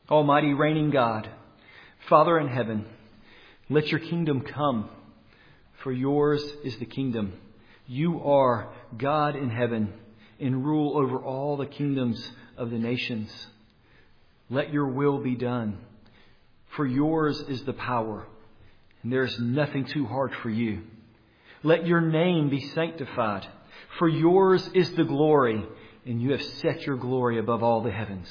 Almighty reigning God, Father in heaven, let your kingdom come, for yours is the kingdom. You are God in heaven and rule over all the kingdoms of the nations. Let your will be done, for yours is the power, and there is nothing too hard for you. Let your name be sanctified, for yours is the glory, and you have set your glory above all the heavens.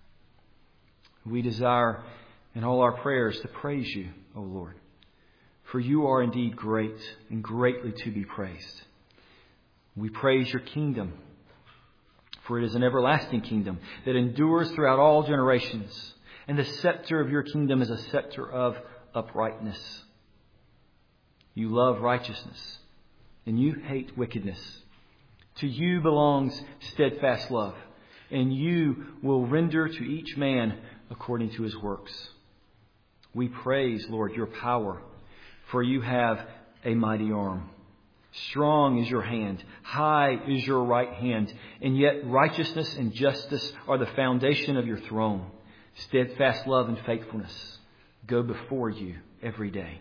We desire in all our prayers to praise you, O Lord, for you are indeed great and greatly to be praised. We praise your kingdom, for it is an everlasting kingdom that endures throughout all generations, and the scepter of your kingdom is a scepter of uprightness. You love righteousness, and you hate wickedness. To you belongs steadfast love, and you will render to each man according to his works. We praise, Lord, your power, for you have a mighty arm. Strong is your hand, high is your right hand, and yet righteousness and justice are the foundation of your throne. Steadfast love and faithfulness go before you every day.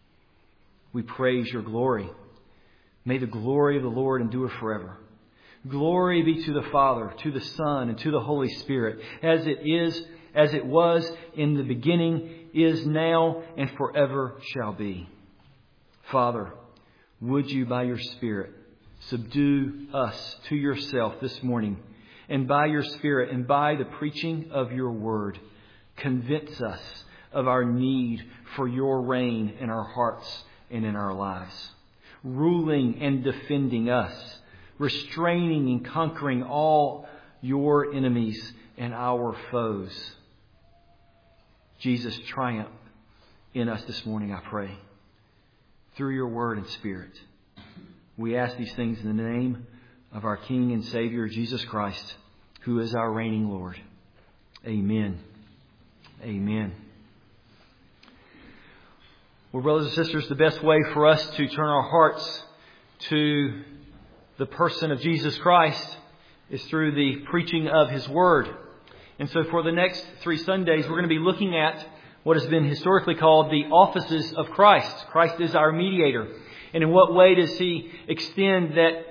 We praise your glory. May the glory of the Lord endure forever. Glory be to the Father, to the Son, and to the Holy Spirit, as it was in the beginning, is now, and forever shall be. Father, would you by your Spirit subdue us to yourself this morning, and by your Spirit and by the preaching of your word, convince us of our need for your reign in our hearts and in our lives, ruling and defending us, restraining and conquering all your enemies and our foes. Jesus, triumph in us this morning, I pray, through your word and Spirit. We ask these things in the name of our King and Savior, Jesus Christ, who is our reigning Lord. Amen. Amen. Well, brothers and sisters, the best way for us to turn our hearts to the person of Jesus Christ is through the preaching of His Word. And so for the next 3 Sundays, we're going to be looking at what has been historically called the offices of Christ. Christ is our mediator. And in what way does He extend that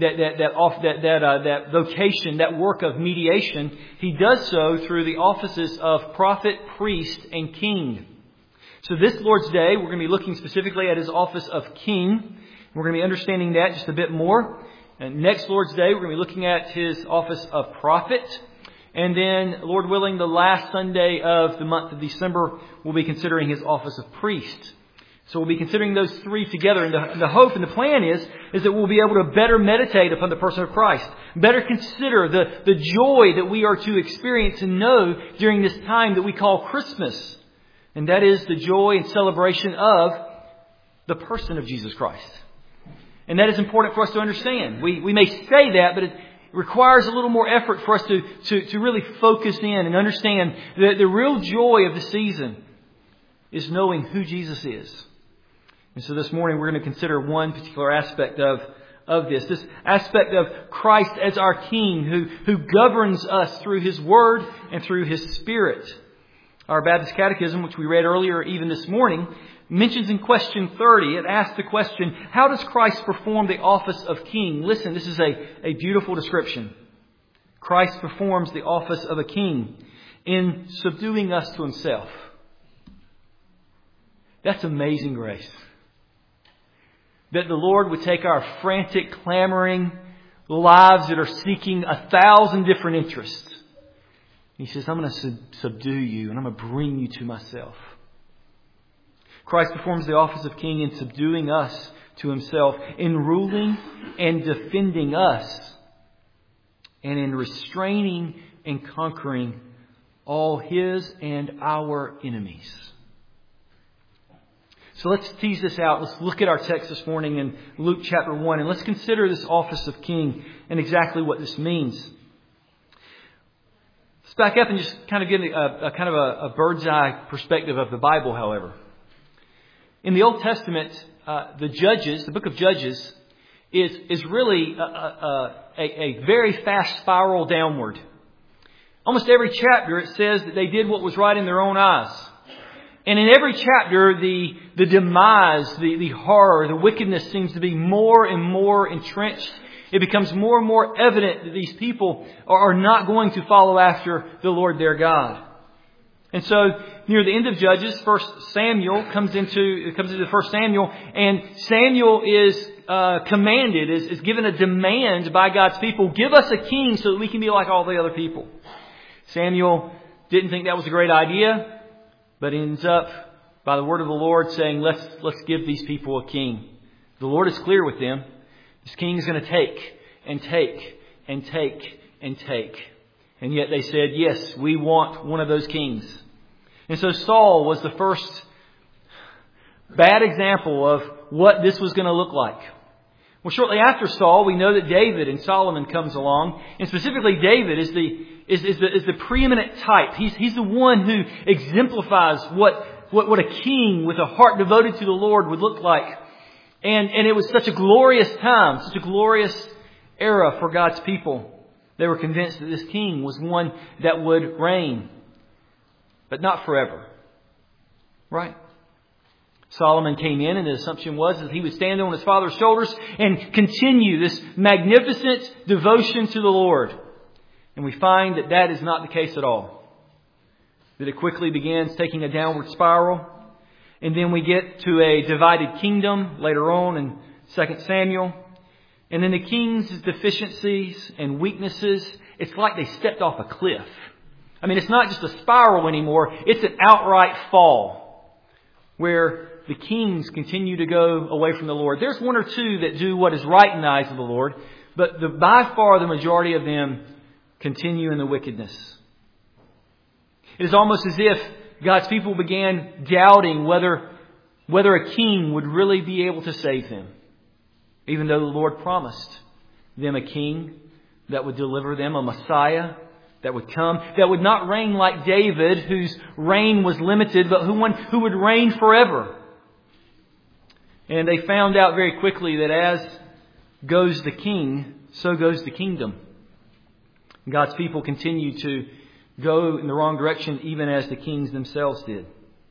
vocation, that work of mediation? He does so through the offices of prophet, priest, and king. So this Lord's Day, we're going to be looking specifically at His office of king. We're going to be understanding that just a bit more. And next Lord's Day, we're going to be looking at His office of prophet. And then, Lord willing, the last Sunday of the month of December, we'll be considering His office of priest. So we'll be considering those 3 together. And the hope and the plan is that we'll be able to better meditate upon the person of Christ. Better consider the joy that we are to experience and know during this time that we call Christmas. And that is the joy and celebration of the person of Jesus Christ. And that is important for us to understand. We may say that, but it requires a little more effort for us to really focus in and understand that the real joy of the season is knowing who Jesus is. And so this morning we're going to consider one particular aspect of this aspect of Christ as our King who governs us through His Word and through His Spirit. Our Baptist Catechism, which we read earlier even this morning, mentions in question 30, it asks the question, how does Christ perform the office of king? Listen, this is a beautiful description. Christ performs the office of a king in subduing us to Himself. That's amazing grace. That the Lord would take our frantic, clamoring lives that are seeking 1,000 different interests. He says, I'm going to subdue you and I'm going to bring you to myself. Christ performs the office of king in subduing us to Himself, in ruling and defending us, and in restraining and conquering all His and our enemies. So let's tease this out. Let's look at our text this morning in Luke chapter 1, and let's consider this office of king and exactly what this means. Let's back up and just kind of get a bird's eye perspective of the Bible, however. In the Old Testament, the book of Judges, is really a very fast spiral downward. Almost every chapter it says that they did what was right in their own eyes. And in every chapter, the demise, the horror, the wickedness seems to be more and more entrenched. It becomes more and more evident that these people are not going to follow after the Lord their God. And so, near the end of Judges, 1 Samuel comes into 1 Samuel, and Samuel is commanded, is given a demand by God's people, give us a king so that we can be like all the other people. Samuel didn't think that was a great idea, but ends up, by the word of the Lord, saying, let's give these people a king. The Lord is clear with them. This king is going to take and take and take and take. And yet they said, yes, we want one of those kings. And so Saul was the first bad example of what this was going to look like. Well, shortly after Saul, we know that David and Solomon comes along. And specifically David is the preeminent type. He's the one who exemplifies what a king with a heart devoted to the Lord would look like. And it was such a glorious time, such a glorious era for God's people. They were convinced that this king was one that would reign, but not forever. Right? Solomon came in, and the assumption was that he would stand on his father's shoulders and continue this magnificent devotion to the Lord. And we find that that is not the case at all. That it quickly begins taking a downward spiral. And then we get to a divided kingdom later on in 2 Samuel. And then the king's deficiencies and weaknesses, it's like they stepped off a cliff. I mean, it's not just a spiral anymore. It's an outright fall where the kings continue to go away from the Lord. There's one or two that do what is right in the eyes of the Lord, but by far the majority of them continue in the wickedness. It is almost as if God's people began doubting whether a king would really be able to save them, even though the Lord promised them a king that would deliver them, a Messiah that would come, that would not reign like David, whose reign was limited, but who would reign forever. And they found out very quickly that as goes the king, so goes the kingdom. God's people continue to go in the wrong direction, even as the kings themselves did.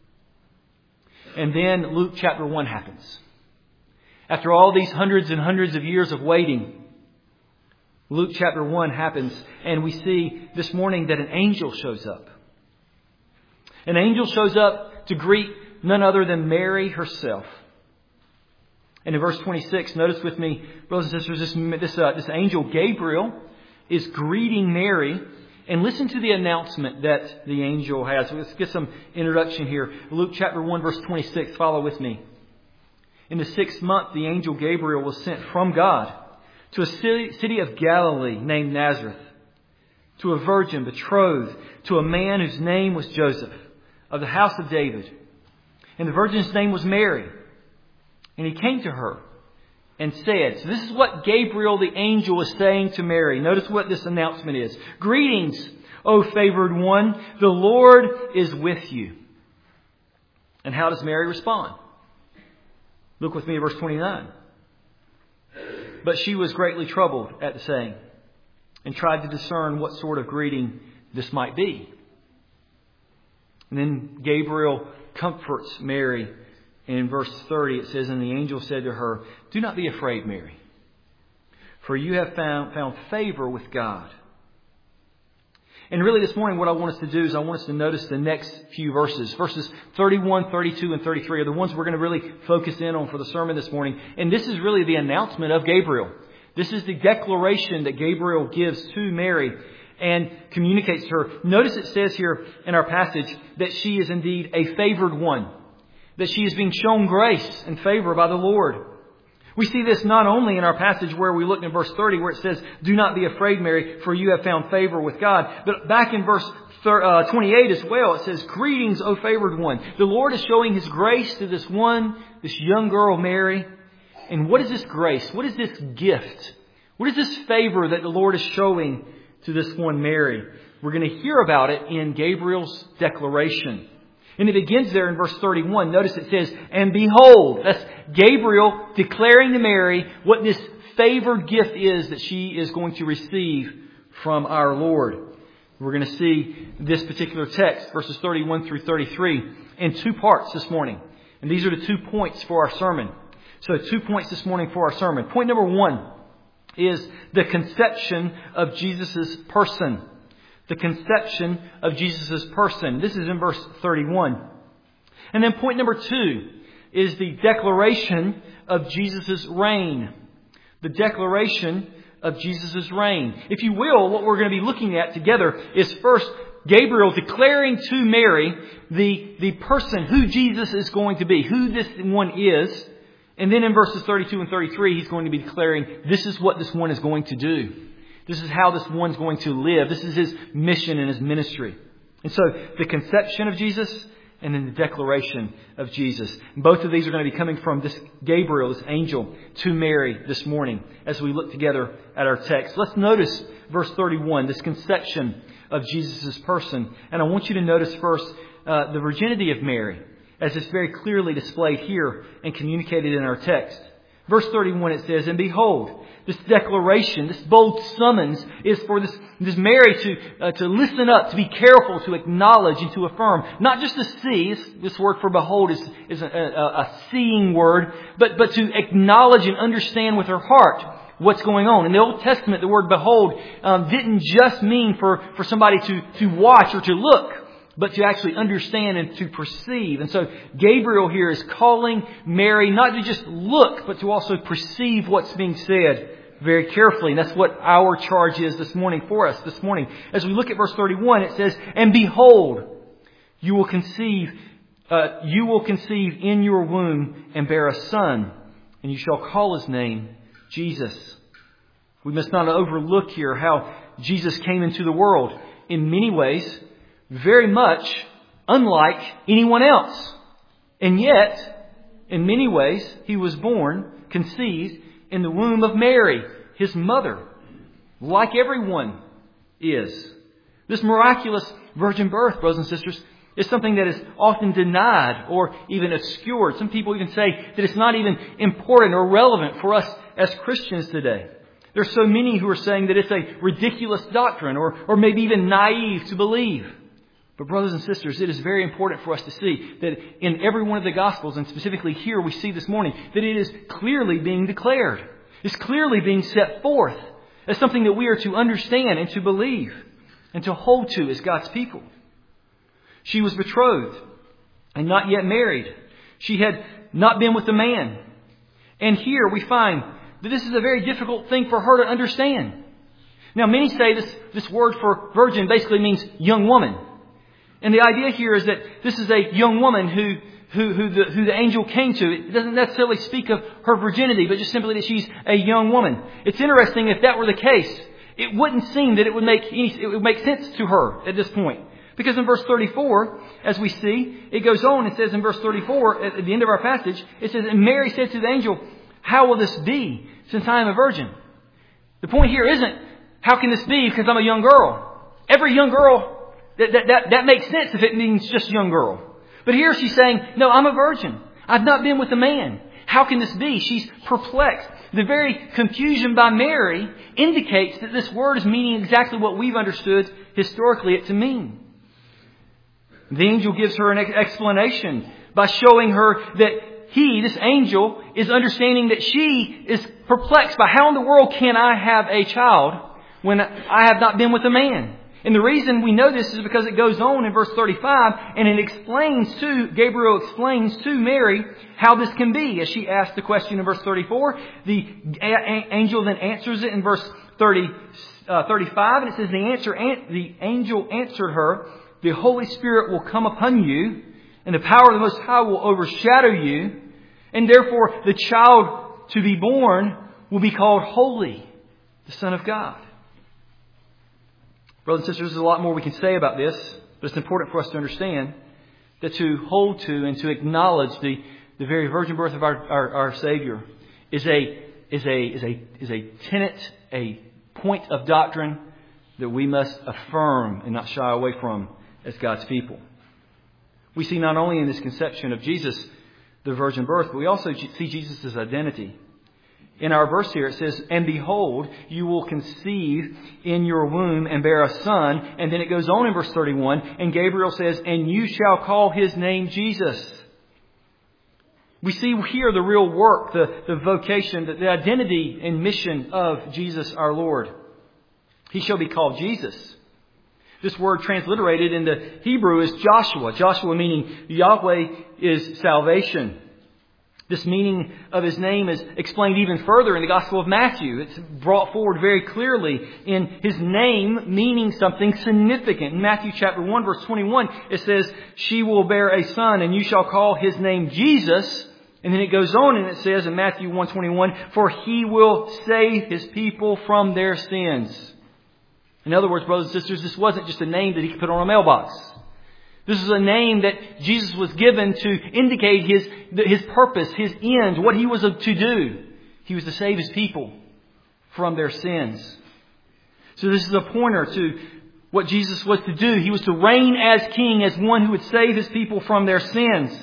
And then Luke chapter 1 happens. After all these hundreds and hundreds of years of waiting, Luke chapter 1 happens, and we see this morning that an angel shows up. An angel shows up to greet none other than Mary herself. And in verse 26, notice with me, brothers and sisters, this angel Gabriel is greeting Mary. And listen to the announcement that the angel has. So let's get some introduction here. Luke chapter 1, verse 26. Follow with me. In the 6th month, the angel Gabriel was sent from God to a city of Galilee named Nazareth, to a virgin betrothed to a man whose name was Joseph, of the house of David. And the virgin's name was Mary. And he came to her and said, so this is what Gabriel the angel is saying to Mary. Notice what this announcement is. Greetings, O favored one, the Lord is with you. And how does Mary respond? Look with me at verse 29. But she was greatly troubled at the saying, and tried to discern what sort of greeting this might be. And then Gabriel comforts Mary. In verse 30 it says, and the angel said to her, do not be afraid, Mary, for you have found favor with God. And really this morning what I want us to do is I want us to notice the next few verses. Verses 31, 32, and 33 are the ones we're going to really focus in on for the sermon this morning. And this is really the announcement of Gabriel. This is the declaration that Gabriel gives to Mary and communicates to her. Notice it says here in our passage that she is indeed a favored one. That she is being shown grace and favor by the Lord. We see this not only in our passage where we looked in verse 30 where it says, do not be afraid, Mary, for you have found favor with God. But back in verse 28 as well, it says, greetings, O favored one. The Lord is showing His grace to this young girl, Mary. And what is this grace? What is this gift? What is this favor that the Lord is showing to this one, Mary? We're going to hear about it in Gabriel's declaration. And it begins there in verse 31. Notice it says, and behold, that's Gabriel declaring to Mary what this favored gift is that she is going to receive from our Lord. We're going to see this particular text, verses 31 through 33, in two parts this morning. And these are the 2 points for our sermon. So 2 points this morning for our sermon. Point number 1 is the conception of Jesus' person. The conception of Jesus' person. This is in verse 31. And then point number 2 is the declaration of Jesus' reign. The declaration of Jesus' reign. If you will, what we're going to be looking at together is first Gabriel declaring to Mary the person, who Jesus is going to be, who this one is. And then in verses 32 and 33, he's going to be declaring, this is what this one is going to do. This is how this one's going to live. This is his mission and his ministry. And so the conception of Jesus and then the declaration of Jesus. Both of these are going to be coming from this Gabriel, this angel, to Mary this morning as we look together at our text. Let's notice verse 31, this conception of Jesus' person. And I want you to notice first the virginity of Mary, as it's very clearly displayed here and communicated in our text. Verse 31, it says, "And behold," this declaration, this bold summons is for this Mary to listen up, to be careful, to acknowledge and to affirm. Not just to see, this word for behold is a seeing word, but to acknowledge and understand with her heart what's going on. In the Old Testament, the word behold didn't just mean for somebody to watch or to look, but to actually understand and to perceive. And so Gabriel here is calling Mary not to just look, but to also perceive what's being said very carefully. And that's what our charge is this morning for us this morning. As we look at verse 31, it says, "And behold, you will conceive in your womb and bear a son, and you shall call his name Jesus." We must not overlook here how Jesus came into the world in many ways, very much unlike anyone else. And yet, in many ways, he was born, conceived in the womb of Mary, his mother, like everyone is. This miraculous virgin birth, brothers and sisters, is something that is often denied or even obscured. Some people even say that it's not even important or relevant for us as Christians today. There's so many who are saying that it's a ridiculous doctrine or maybe even naive to believe. But brothers and sisters, it is very important for us to see that in every one of the Gospels, and specifically here we see this morning, that it is clearly being declared. It's clearly being set forth as something that we are to understand and to believe and to hold to as God's people. She was betrothed and not yet married. She had not been with a man. And here we find that this is a very difficult thing for her to understand. Now, many say this word for virgin basically means young woman. And the idea here is that this is a young woman who the angel came to. It doesn't necessarily speak of her virginity, but just simply that she's a young woman. It's interesting, if that were the case, it wouldn't seem that it would make sense to her at this point. Because in verse 34, as we see, it goes on, it says in verse 34, at the end of our passage, it says, "And Mary said to the angel, 'How will this be, since I am a virgin?'" The point here isn't, how can this be because I'm a young girl? Every young girl, that makes sense if it means just young girl. But here she's saying, no, I'm a virgin. I've not been with a man. How can this be? She's perplexed. The very confusion by Mary indicates that this word is meaning exactly what we've understood historically it to mean. The angel gives her an explanation by showing her that this angel, is understanding that she is perplexed by how in the world can I have a child when I have not been with a man? And the reason we know this is because it goes on in verse 35 and Gabriel explains to Mary how this can be. As she asked the question in verse 34, the angel then answers it in verse 35. And it says, the angel answered her, "The Holy Spirit will come upon you, and the power of the Most High will overshadow you. And therefore the child to be born will be called Holy, the Son of God." Brothers and sisters, there's a lot more we can say about this, but it's important for us to understand that to hold to and to acknowledge the very virgin birth of our Savior is a tenet, a point of doctrine that we must affirm and not shy away from as God's people. We see not only in this conception of Jesus the virgin birth, but we also see Jesus' identity. in our verse here, it says, "And behold, you will conceive in your womb and bear a son." And then it goes on in verse 31, and Gabriel says, "And you shall call his name Jesus." We see here the real work, the vocation, the identity and mission of Jesus our Lord. He shall be called Jesus. This word transliterated in the Hebrew is Joshua. Joshua meaning Yahweh is salvation. This meaning of his name is explained even further in the Gospel of Matthew. It's brought forward very clearly in his name meaning something significant. In Matthew chapter 1 verse 21, it says, "She will bear a son and you shall call his name Jesus." And then it goes on and it says in Matthew 1:21, "For he will save his people from their sins." In other words, brothers and sisters, this wasn't just a name that he could put on a mailbox. This is a name that Jesus was given to indicate his purpose, his end, what he was to do. He was to save his people from their sins. So this is a pointer to what Jesus was to do. He was to reign as king, as one who would save his people from their sins.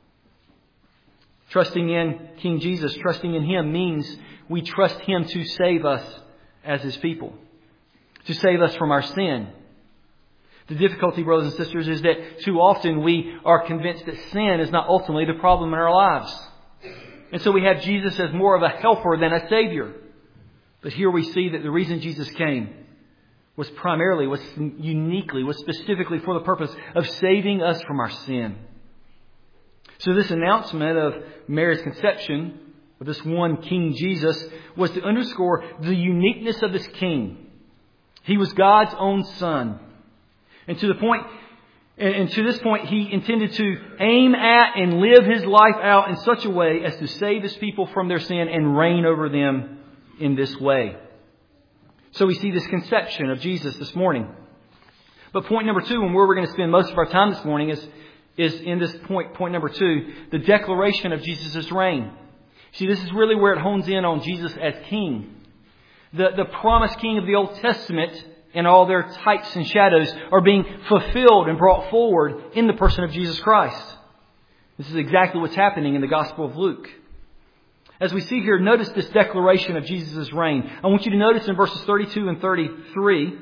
Trusting in King Jesus, trusting in him means we trust him to save us as his people, to save us from our sin. The difficulty, brothers and sisters, is that too often we are convinced that sin is not ultimately the problem in our lives. And so we have Jesus as more of a helper than a Savior. But here we see that the reason Jesus came was primarily, was uniquely, was specifically for the purpose of saving us from our sin. So this announcement of Mary's conception, of this one King Jesus, was to underscore the uniqueness of this King. He was God's own Son. And to this point, he intended to aim at and live his life out in such a way as to save his people from their sin and reign over them in this way. So we see this conception of Jesus this morning. But point number 2, and where we're going to spend most of our time this morning, is in this point number 2, the declaration of Jesus' reign. See, this is really where it hones in on Jesus as King. The promised King of the Old Testament and all their types and shadows are being fulfilled and brought forward in the person of Jesus Christ. This is exactly what's happening in the Gospel of Luke. As we see here, notice this declaration of Jesus' reign. I want you to notice in verses 32 and 33,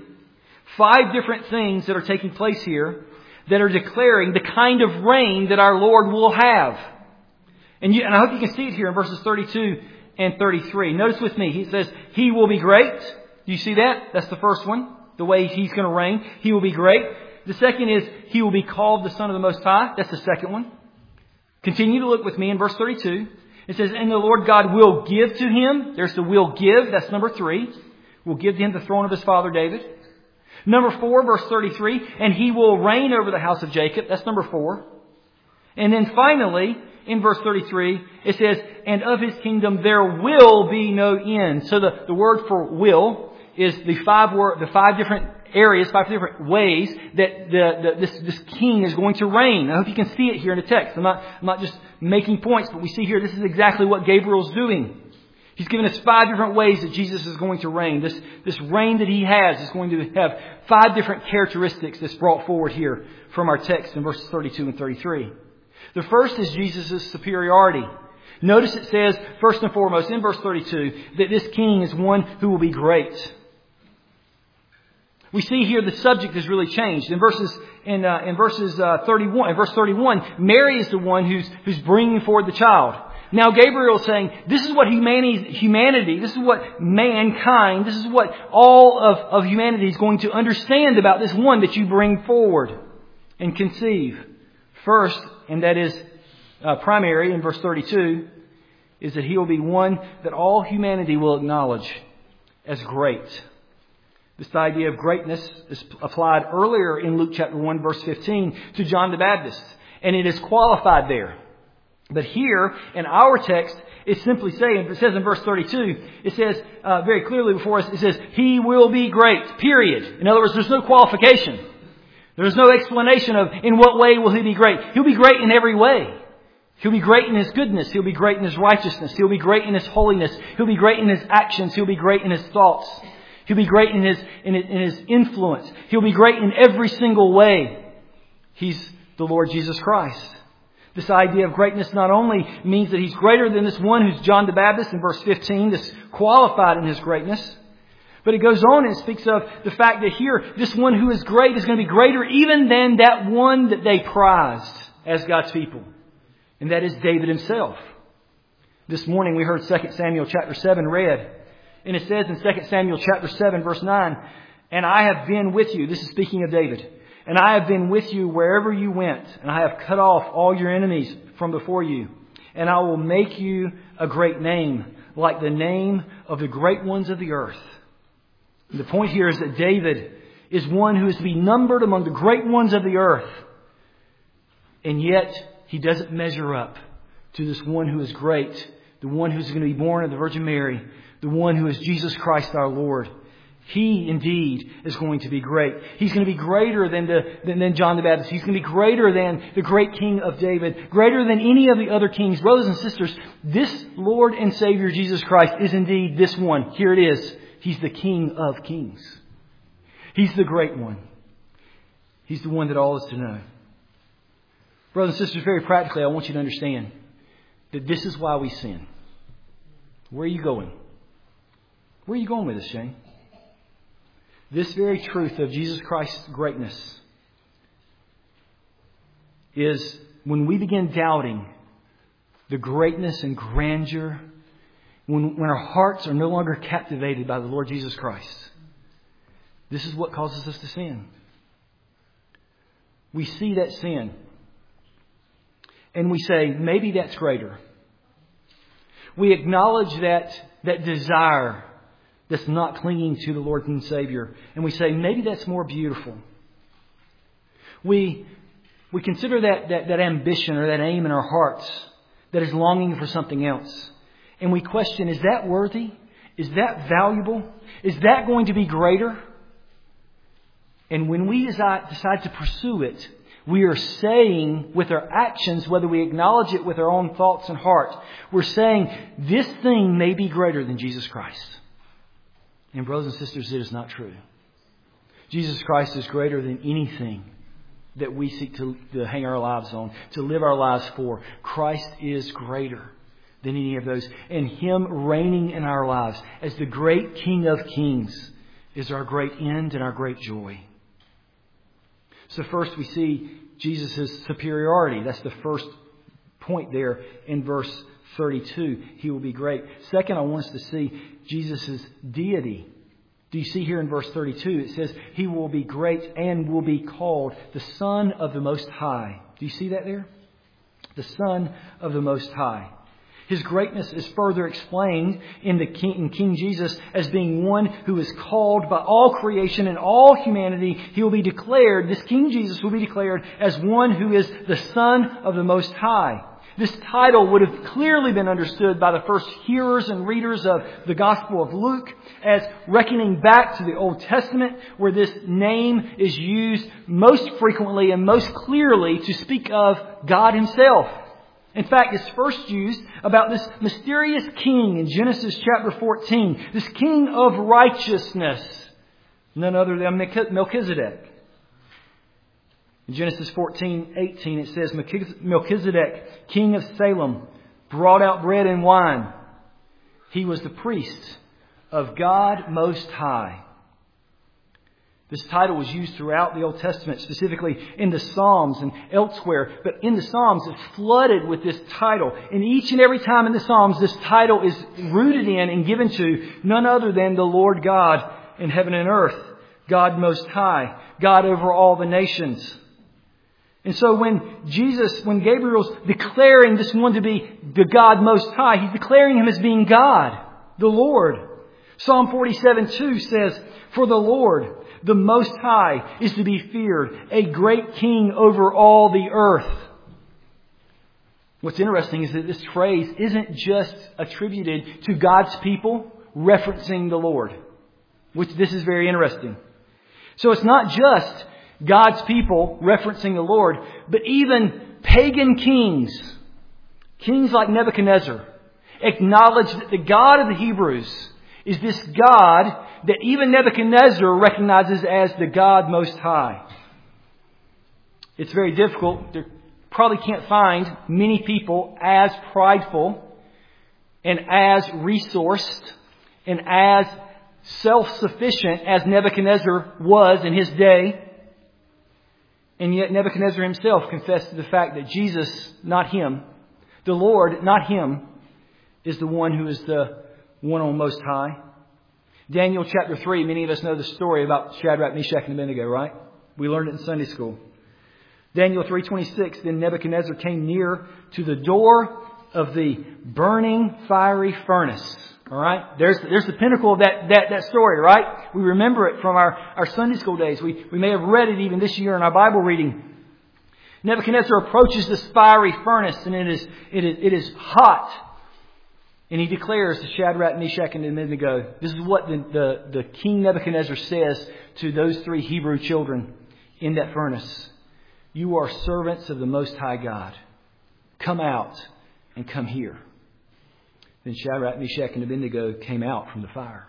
5 different things that are taking place here that are declaring the kind of reign that our Lord will have. And I hope you can see it here in verses 32 and 33. Notice with me, he says, "He will be great." Do you see that? That's the first one. The way he's going to reign. He will be great. The second is, he will be called the Son of the Most High. That's the second one. Continue to look with me in verse 32. It says, "And the Lord God will give to him." There's the will give. That's number 3. Will give to him the throne of his father David. Number 4, verse 33. "And he will reign over the house of Jacob." That's number 4. And then finally, in verse 33, it says, "And of his kingdom there will be no end." So the word for will is the 5 different areas, 5 different ways that this king is going to reign. I hope you can see it here in the text. I'm not just making points, but we see here this is exactly what Gabriel's doing. He's given us 5 different ways that Jesus is going to reign. This reign that he has is going to have 5 different characteristics that's brought forward here from our text in verses 32 and 33. The first is Jesus' superiority. Notice it says, first and foremost, in verse 32, that this king is one who will be great. We see here the subject has really changed. In verse 31, Mary is the one who's bringing forward the child. Now Gabriel is saying, this is what humanity, this is what mankind, this is what all of humanity is going to understand about this one that you bring forward and conceive. First, and that is primary in verse 32, is that he will be one that all humanity will acknowledge as great. This idea of greatness is applied earlier in Luke chapter 1 verse 15 to John the Baptist. And it is qualified there. But here in our text, it's simply saying, it says in verse 32, it says very clearly before us, it says, "He will be great," period. In other words, there's no qualification. There's no explanation of in what way will he be great. He'll be great in every way. He'll be great in his goodness. He'll be great in his righteousness. He'll be great in his holiness. He'll be great in his actions. He'll be great in his thoughts. He'll be great in his influence. He'll be great in every single way. He's the Lord Jesus Christ. This idea of greatness not only means that He's greater than this one who's John the Baptist in verse 15, this qualified in His greatness, but it goes on and speaks of the fact that here, this one who is great is going to be greater even than that one that they prized as God's people. And that is David himself. This morning we heard 2 Samuel chapter 7 read. And it says in 2 Samuel chapter 7 verse 9, "And I have been with you," this is speaking of David, "and I have been with you wherever you went, and I have cut off all your enemies from before you. And I will make you a great name, like the name of the great ones of the earth." And the point here is that David is one who is to be numbered among the great ones of the earth. And yet, he doesn't measure up to this one who is great, the one who's going to be born of the Virgin Mary, the one who is Jesus Christ our Lord. He indeed is going to be great. He's going to be greater than John the Baptist. He's going to be greater than the great King of David, greater than any of the other kings. Brothers and sisters, this Lord and Savior Jesus Christ is indeed this one. Here it is. He's the King of kings. He's the great one. He's the one that all is to know. Brothers and sisters, very practically, I want you to understand that this is why we sin. Where are you going? Where are you going with this, Shane? This very truth of Jesus Christ's greatness is when we begin doubting the greatness and grandeur, when our hearts are no longer captivated by the Lord Jesus Christ. This is what causes us to sin. We see that sin and we say, maybe that's greater. We acknowledge that desire that's not clinging to the Lord and Savior. And we say, maybe that's more beautiful. We consider that ambition or that aim in our hearts that is longing for something else. And we question, is that worthy? Is that valuable? Is that going to be greater? And when we decide to pursue it, we are saying with our actions, whether we acknowledge it with our own thoughts and heart, we're saying this thing may be greater than Jesus Christ. And brothers and sisters, it is not true. Jesus Christ is greater than anything that we seek to hang our lives on, to live our lives for. Christ is greater than any of those. And Him reigning in our lives as the great King of Kings is our great end and our great joy. So first we see Jesus' superiority. That's the first point there in verse 32. He will be great. Second, I want us to see Jesus' deity. Do you see here in verse 32? It says, He will be great and will be called the Son of the Most High. Do you see that there? The Son of the Most High. His greatness is further explained in King Jesus as being one who is called by all creation and all humanity. He will be declared, this King Jesus will be declared as one who is the Son of the Most High. This title would have clearly been understood by the first hearers and readers of the Gospel of Luke as reckoning back to the Old Testament, where this name is used most frequently and most clearly to speak of God Himself. In fact, it's first used about this mysterious king in Genesis chapter 14. This king of righteousness. None other than Melchizedek. In Genesis 14:18 it says, Melchizedek, king of Salem, brought out bread and wine. He was the priest of God Most High. This title was used throughout the Old Testament, specifically in the Psalms and elsewhere. But in the Psalms, it's flooded with this title. And each and every time in the Psalms, this title is rooted in and given to none other than the Lord God in heaven and earth. God Most High. God over all the nations. And so when Gabriel's declaring this one to be the God Most High, He's declaring Him as being God, the Lord. Psalm 47:2 says, For the Lord, the Most High, is to be feared, a great King over all the earth. What's interesting is that this phrase isn't just attributed to God's people referencing the Lord, which this is very interesting. So it's not just God's people referencing the Lord, but even pagan kings like Nebuchadnezzar, acknowledge that the God of the Hebrews is this God that even Nebuchadnezzar recognizes as the God Most High. It's very difficult to probably can't find many people as prideful and as resourced and as self-sufficient as Nebuchadnezzar was in his day. And yet Nebuchadnezzar himself confessed to the fact that Jesus, not him, the Lord, not him, is the one who is the one on Most High. Daniel chapter 3, many of us know the story about Shadrach, Meshach, and Abednego, right? We learned it in Sunday school. Daniel 3:26, then Nebuchadnezzar came near to the door of the burning fiery furnace. All right? There's the pinnacle of that story, right? We remember it from our Sunday school days. We may have read it even this year in our Bible reading. Nebuchadnezzar approaches this fiery furnace, and it is hot. And he declares to Shadrach, Meshach, and Abednego, this is what the King Nebuchadnezzar says to those 3 Hebrew children in that furnace. You are servants of the Most High God. Come out and come here. Then Shadrach, Meshach, and Abednego came out from the fire.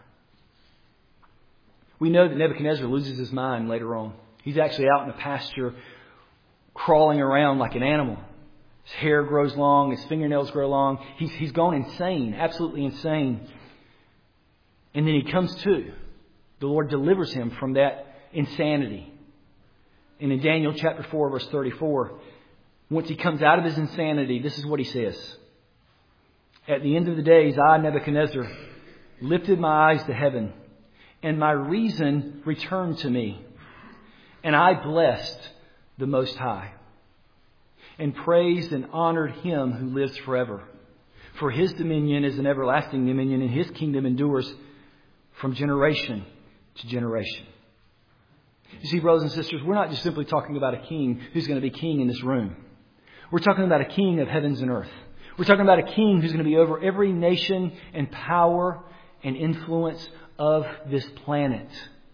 We know that Nebuchadnezzar loses his mind later on. He's actually out in a pasture crawling around like an animal. His hair grows long. His fingernails grow long. He's gone insane, absolutely insane. And then he comes to. The Lord delivers him from that insanity. And in Daniel chapter 4, verse 34, once he comes out of his insanity, this is what he says. At the end of the days, I, Nebuchadnezzar, lifted my eyes to heaven, and my reason returned to me. And I blessed the Most High, and praised and honored Him who lives forever. For His dominion is an everlasting dominion, and His kingdom endures from generation to generation. You see, brothers and sisters, we're not just simply talking about a king who's going to be king in this room. We're talking about a king of heavens and earth. We're talking about a king who's going to be over every nation and power and influence of this planet.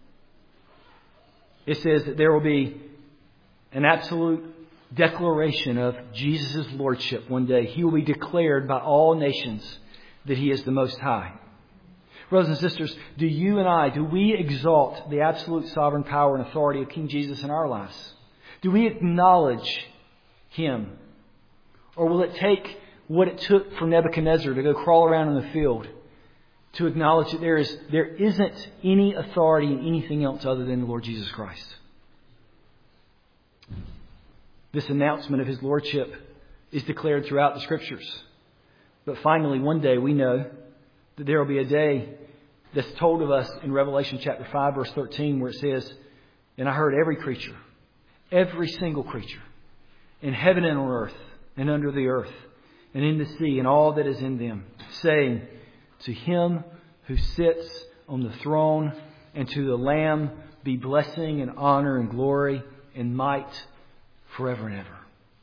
It says that there will be an absolute declaration of Jesus' lordship one day. He will be declared by all nations that He is the Most High. Brothers and sisters, do we exalt the absolute sovereign power and authority of King Jesus in our lives? Do we acknowledge Him? Or will it take what it took for Nebuchadnezzar to go crawl around in the field to acknowledge that there isn't any authority in anything else other than the Lord Jesus Christ? This announcement of His lordship is declared throughout the Scriptures. But finally, one day we know that there will be a day that's told of us in Revelation chapter 5, verse 13, where it says, and I heard every creature, every single creature, in heaven and on earth, and under the earth, and in the sea, and all that is in them, saying, to Him who sits on the throne and to the Lamb be blessing and honor and glory and might forever and ever.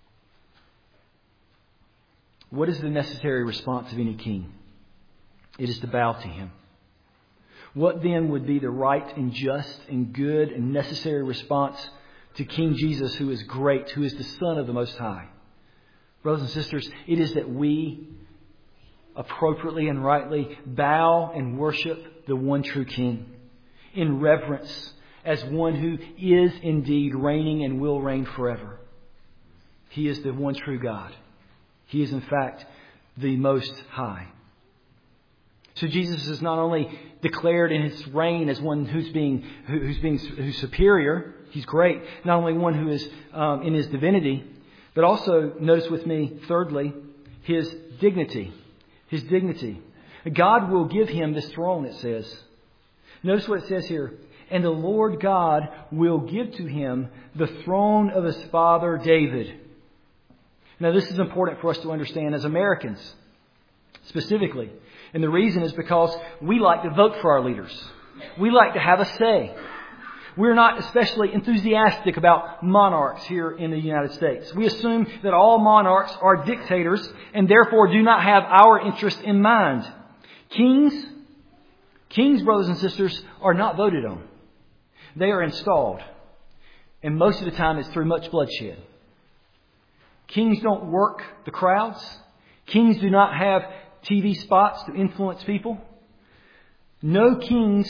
What is the necessary response of any king? It is to bow to Him. What then would be the right and just and good and necessary response to King Jesus, who is great, who is the Son of the Most High? Brothers and sisters, it is that we appropriately and rightly bow and worship the one true King in reverence as one who is indeed reigning and will reign forever. He is the one true God. He is in fact the Most High. So Jesus is not only declared in His reign as one who's superior. He's great. Not only one who is in His divinity, but also notice with me, thirdly, His dignity. His dignity. God will give Him this throne, it says. Notice what it says here. And the Lord God will give to Him the throne of His father David. Now this is important for us to understand as Americans, specifically. And the reason is because we like to vote for our leaders. We like to have a say. We're not especially enthusiastic about monarchs here in the United States. We assume that all monarchs are dictators and therefore do not have our interest in mind. Kings, brothers and sisters, are not voted on. They are installed. And most of the time it's through much bloodshed. Kings don't work the crowds. Kings do not have TV spots to influence people. No kings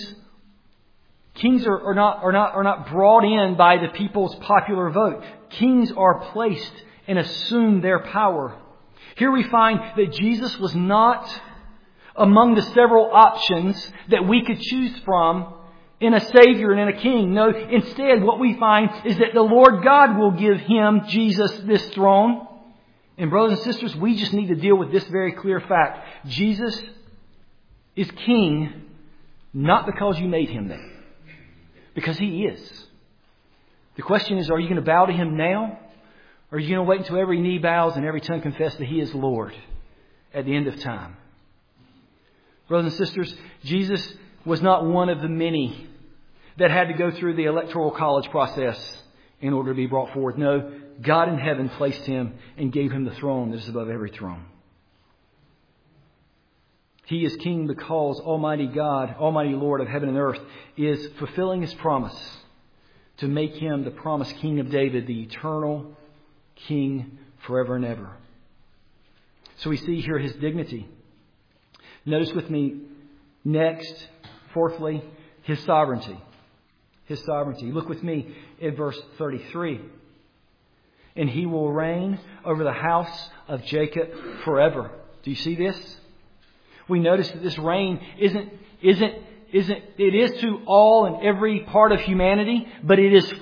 are not brought in by the people's popular vote. Kings are placed and assume their power. Here we find that Jesus was not among the several options that we could choose from in a Savior and in a King. No, instead what we find is that the Lord God will give Him, Jesus, this throne. And brothers and sisters, we just need to deal with this very clear fact. Jesus is King not because you made Him that, because He is. The question is, are you going to bow to Him now? Or are you going to wait until every knee bows and every tongue confesses that He is Lord at the end of time? Brothers and sisters, Jesus was not one of the many that had to go through the electoral college process in order to be brought forward. No, God in heaven placed Him and gave Him the throne that is above every throne. He is King because Almighty God, Almighty Lord of heaven and earth, is fulfilling His promise to make Him the promised King of David, the eternal King forever and ever. So we see here His dignity. Notice with me next, fourthly, His sovereignty. His sovereignty. Look with me at verse 33. And He will reign over the house of Jacob forever. Do you see this? We notice that this reign it is to all and every part of humanity, but it is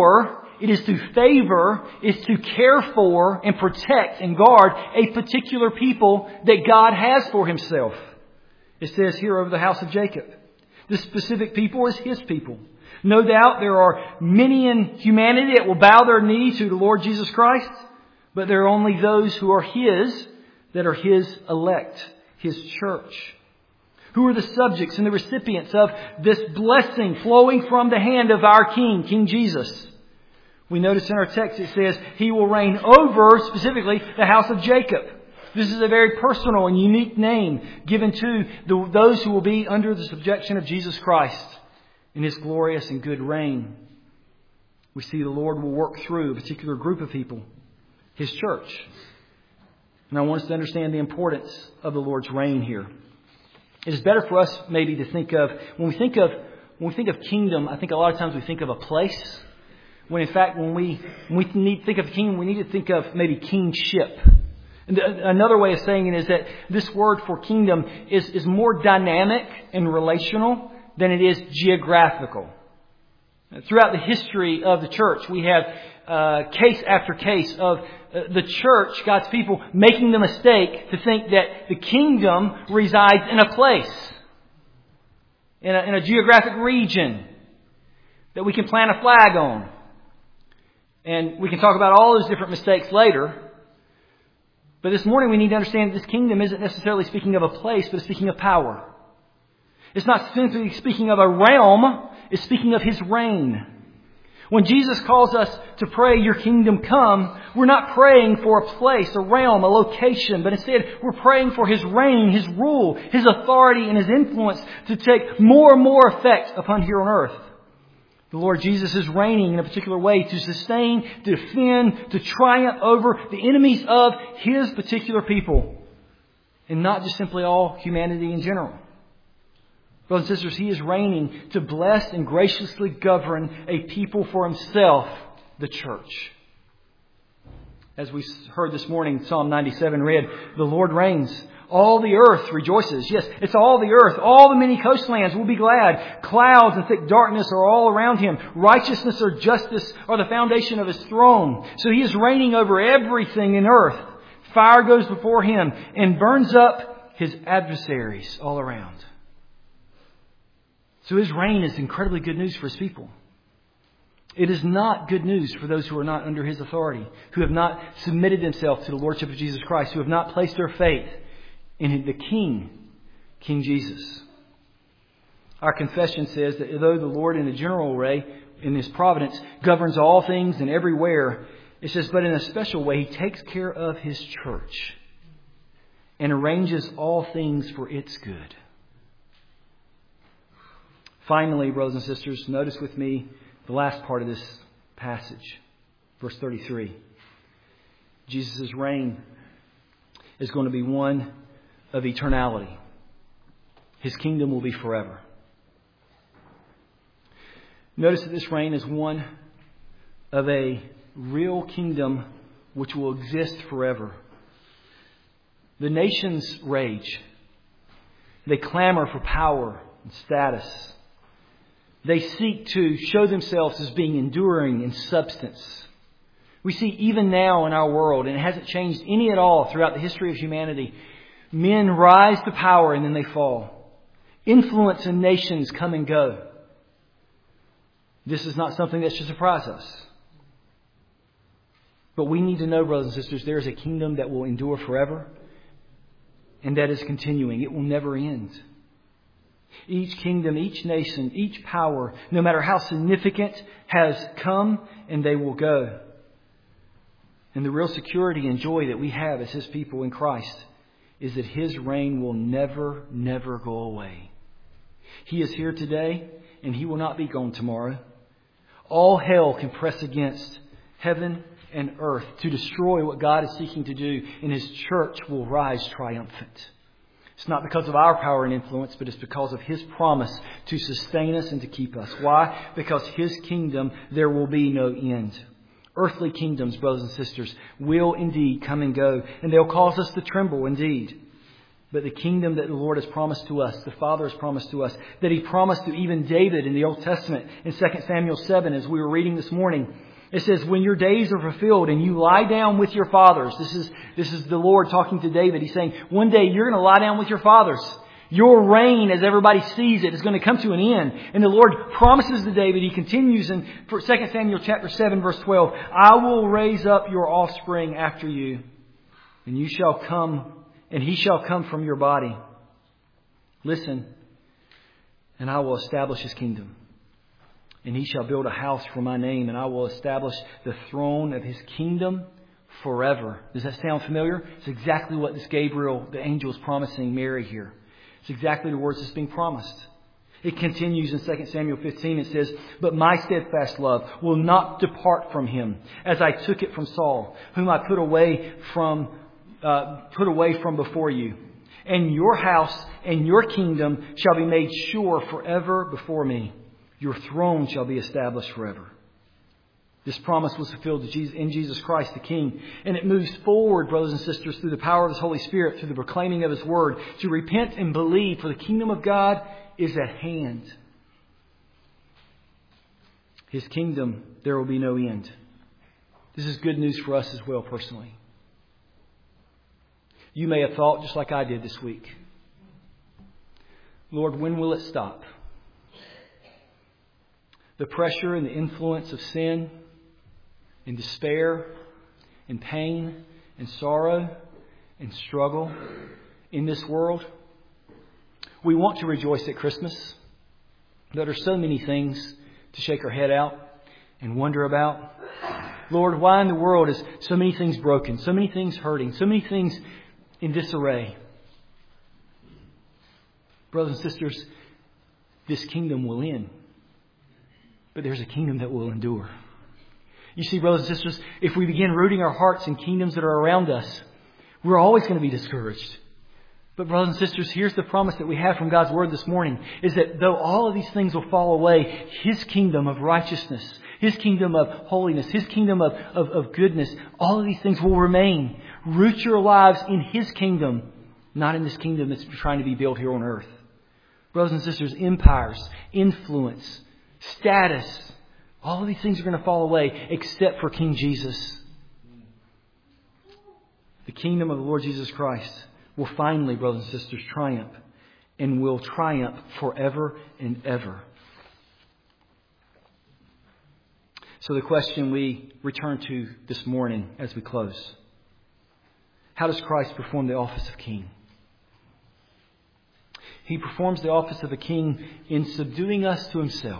to favor, is to care for and protect and guard a particular people that God has for Himself. It says here over the house of Jacob. This specific people is His people. No doubt there are many in humanity that will bow their knee to the Lord Jesus Christ, but there are only those who are His that are His elect, His church. Who are the subjects and the recipients of this blessing flowing from the hand of our King, King Jesus? We notice in our text it says He will reign over, specifically, the house of Jacob. This is a very personal and unique name given to those who will be under the subjection of Jesus Christ in His glorious and good reign. We see the Lord will work through a particular group of people, His church. And I want us to understand the importance of the Lord's reign here. It is better for us maybe to think of, when we think of kingdom, I think a lot of times we think of a place. When in fact, when we need to think of kingdom, we need to think of maybe kingship. And another way of saying it is that this word for kingdom is more dynamic and relational than it is geographical. Throughout the history of the church, we have case after case of the church, God's people, making the mistake to think that the kingdom resides in a place, in a geographic region that we can plant a flag on. And we can talk about all those different mistakes later. But this morning we need to understand that this kingdom isn't necessarily speaking of a place, but it's speaking of power. It's not simply speaking of a realm, it's speaking of His reign. When Jesus calls us to pray, "Your kingdom come," we're not praying for a place, a realm, a location, but instead we're praying for His reign, His rule, His authority, and His influence to take more and more effect upon here on earth. The Lord Jesus is reigning in a particular way to sustain, to defend, to triumph over the enemies of His particular people, and not just simply all humanity in general. Brothers and sisters, He is reigning to bless and graciously govern a people for Himself, the church. As we heard this morning, Psalm 97 read, "The Lord reigns. All the earth rejoices." Yes, it's all the earth. All the many coastlands will be glad. Clouds and thick darkness are all around Him. Righteousness or justice are the foundation of His throne. So He is reigning over everything in earth. Fire goes before Him and burns up His adversaries all around. So His reign is incredibly good news for His people. It is not good news for those who are not under His authority, who have not submitted themselves to the Lordship of Jesus Christ, who have not placed their faith in the King, King Jesus. Our confession says that though the Lord in a general way, in His providence, governs all things and everywhere, it says, but in a special way, He takes care of His church and arranges all things for its good. Finally, brothers and sisters, notice with me the last part of this passage, verse 33. Jesus' reign is going to be one of eternality. His kingdom will be forever. Notice that this reign is one of a real kingdom which will exist forever. The nations rage. They clamor for power and status. They seek to show themselves as being enduring in substance. We see even now in our world, and it hasn't changed any at all throughout the history of humanity, men rise to power and then they fall. Influence in nations come and go. This is not something that should surprise us. But we need to know, brothers and sisters, there is a kingdom that will endure forever and that is continuing. It will never end. Each kingdom, each nation, each power, no matter how significant, has come and they will go. And the real security and joy that we have as His people in Christ is that His reign will never, never go away. He is here today and He will not be gone tomorrow. All hell can press against heaven and earth to destroy what God is seeking to do, and His church will rise triumphant. It's not because of our power and influence, but it's because of His promise to sustain us and to keep us. Why? Because His kingdom, there will be no end. Earthly kingdoms, brothers and sisters, will indeed come and go, and they'll cause us to tremble indeed. But the kingdom that the Lord has promised to us, the Father has promised to us, that He promised to even David in the Old Testament in 2 Samuel 7, as we were reading this morning, it says, when your days are fulfilled and you lie down with your fathers. This is the Lord talking to David. He's saying, one day you're going to lie down with your fathers. Your reign, as everybody sees it, is going to come to an end. And the Lord promises to David, He continues in 2 Samuel chapter 7, verse 12, I will raise up your offspring after you, and you shall come, and he shall come from your body. Listen, and I will establish His kingdom. And He shall build a house for my name, and I will establish the throne of His kingdom forever. Does that sound familiar? It's exactly what this Gabriel, the angel, is promising Mary here. It's exactly the words that's being promised. It continues in 2 Samuel 15. It says, but my steadfast love will not depart from him, as I took it from Saul, whom I put away from before you. And your house and your kingdom shall be made sure forever before me. Your throne shall be established forever. This promise was fulfilled in Jesus Christ the King. And it moves forward, brothers and sisters, through the power of His Holy Spirit, through the proclaiming of His Word, to repent and believe, for the kingdom of God is at hand. His kingdom, there will be no end. This is good news for us as well, personally. You may have thought, just like I did this week, Lord, when will it stop? The pressure and the influence of sin and despair and pain and sorrow and struggle in this world. We want to rejoice at Christmas. There are so many things to shake our head out and wonder about. Lord, why in the world is so many things broken, so many things hurting, so many things in disarray? Brothers and sisters, this kingdom will end. But there's a kingdom that will endure. You see, brothers and sisters, if we begin rooting our hearts in kingdoms that are around us, we're always going to be discouraged. But brothers and sisters, here's the promise that we have from God's Word this morning, is that though all of these things will fall away, His kingdom of righteousness, His kingdom of holiness, His kingdom of goodness, all of these things will remain. Root your lives in His kingdom, not in this kingdom that's trying to be built here on earth. Brothers and sisters, empires, influence, status, all of these things are going to fall away except for King Jesus. The kingdom of the Lord Jesus Christ will finally, brothers and sisters, triumph, and will triumph forever and ever. So the question we return to this morning as we close: how does Christ perform the office of king? He performs the office of a king in subduing us to Himself,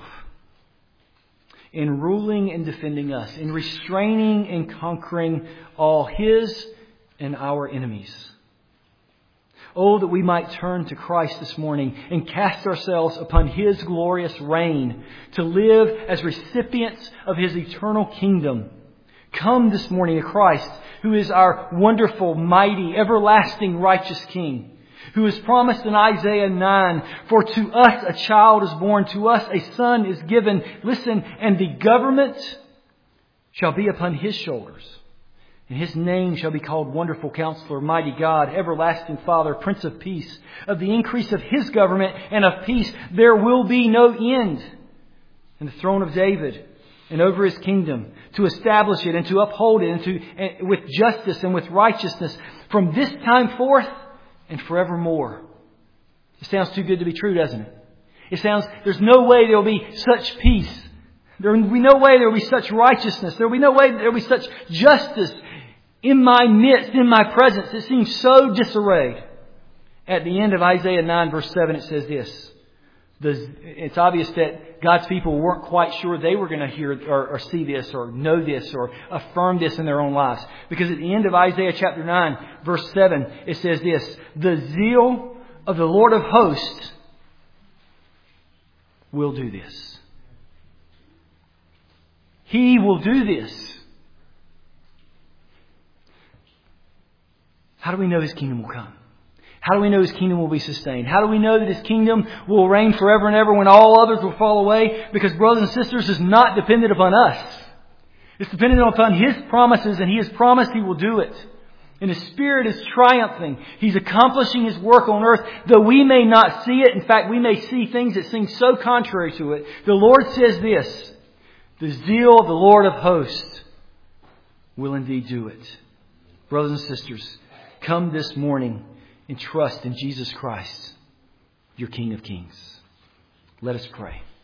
in ruling and defending us, in restraining and conquering all His and our enemies. Oh, that we might turn to Christ this morning and cast ourselves upon His glorious reign to live as recipients of His eternal kingdom. Come this morning to Christ, who is our wonderful, mighty, everlasting, righteous King, who is promised in Isaiah 9, for to us a child is born, to us a son is given. Listen, and the government shall be upon His shoulders. And His name shall be called Wonderful Counselor, Mighty God, Everlasting Father, Prince of Peace. Of the increase of His government and of peace there will be no end. And the throne of David and over His kingdom, to establish it and to uphold it and with justice and with righteousness from this time forth and forevermore. It sounds too good to be true, doesn't it? It sounds, there's no way there will be such peace. There will be no way there will be such righteousness. There will be no way there will be such justice in my midst, in my presence. It seems so disarrayed. At the end of Isaiah 9 verse 7 it says this. It's obvious that God's people weren't quite sure they were going to hear or see this or know this or affirm this in their own lives. Because at the end of Isaiah chapter 9 verse 7 it says this. The zeal of the Lord of hosts will do this. He will do this. How do we know His kingdom will come? How do we know His kingdom will be sustained? How do we know that His kingdom will reign forever and ever when all others will fall away? Because, brothers and sisters, it's not dependent upon us. It's dependent upon His promises, and He has promised He will do it. And His Spirit is triumphing. He's accomplishing His work on earth, though we may not see it. In fact, we may see things that seem so contrary to it. The Lord says this, the zeal of the Lord of hosts will indeed do it. Brothers and sisters, come this morning and trust in Jesus Christ, your King of Kings. Let us pray.